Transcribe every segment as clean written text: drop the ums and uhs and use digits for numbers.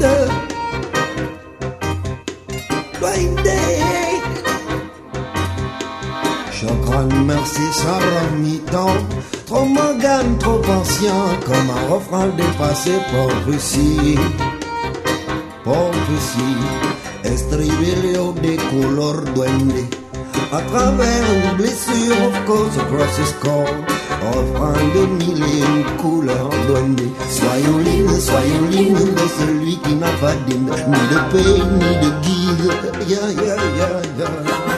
Chagrin, merci, ça mi-temps. Trop mangane, trop ancien, comme un refrain dépassé, pauvre ici. Pauvre ici, estribilio de color duende. À travers une blessure, of course, across his skull. Refrain de mille et une couleurs duende. Soyons lignes de celui qui n'a pas d'hymne, ni de paix, ni de guide. Yeah, yeah, yeah, yeah.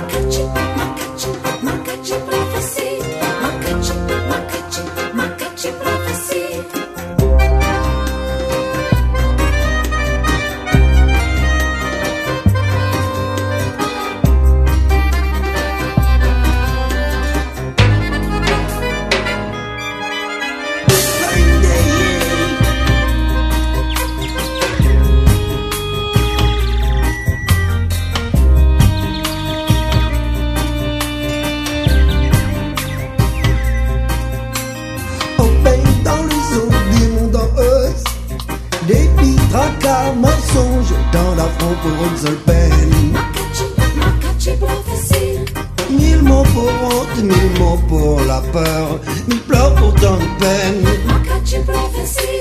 Tracas, mensonges dans l'affront pour une seule peine. Macachi, prophétie. 1000 mots pour honte, 1000 mots pour la peur, 1000 pleurs pour tant de peine. Macachi, prophétie.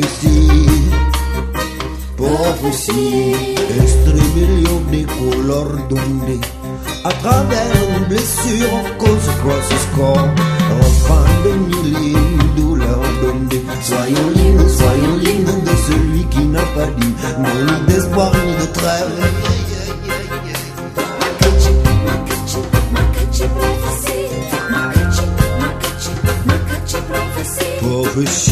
Prophétie, estribilio de color duende. À travers une blessure, of course, across his skull. Refrain de mille et une douleurs duende. Soyons lignes de celui qui n'a pas dit non, ni d'espoir ni de trêve. Macachi, prophétie. Macachi, prophétie.